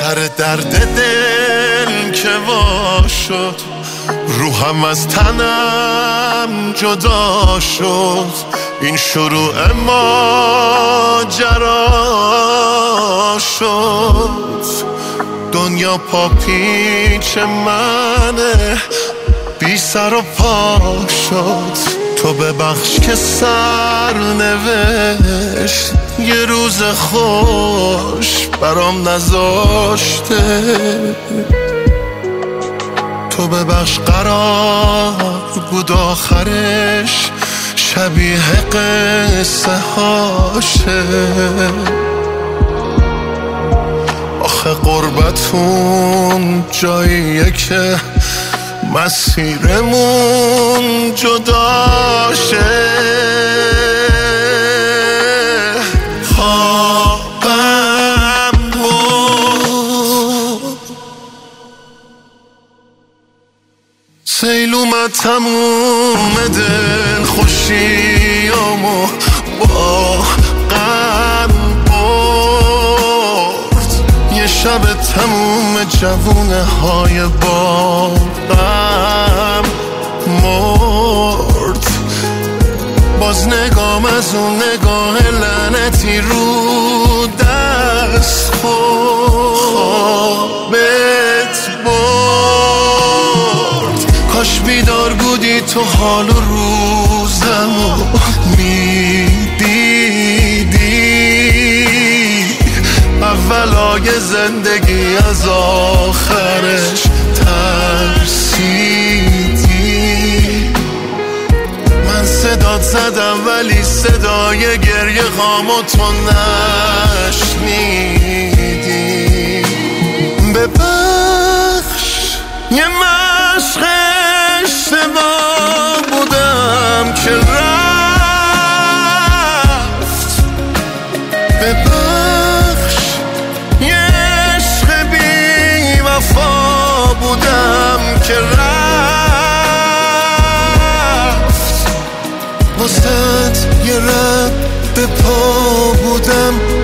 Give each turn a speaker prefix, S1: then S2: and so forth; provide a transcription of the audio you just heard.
S1: سر درد دل که وا شد، روحم از تنم جدا شد. این شروع ماجرا شد. دنیا پا پیچ منه، بی سر و پا شد. تو ببخش که سرنوشت یه روز خوش برام نذاشته. تو ببخش قرار بود آخرش شبیه قصه هاشه. آخه قربتون جاییه که مسیرمون جداشه. خوابم بود سیل اومد تموم دل خوشیامو با غم برد. یه شب تموم جوونه های باغم مرد. باز نگام از اون نگاه لعنتی رو دست خوابت برد. کاش بیدار بودی تو حال و روزمو میدیدی. اولای زندگی از آخرش ترسیدی. من صدات زدم ولی صدای گریه هامو تو نشنیدی. ببخش یه مشق اشتباه بودم که رفت. ببخش یه عشق بی وفا بودم که رفت. واسه یه رد به پا بودم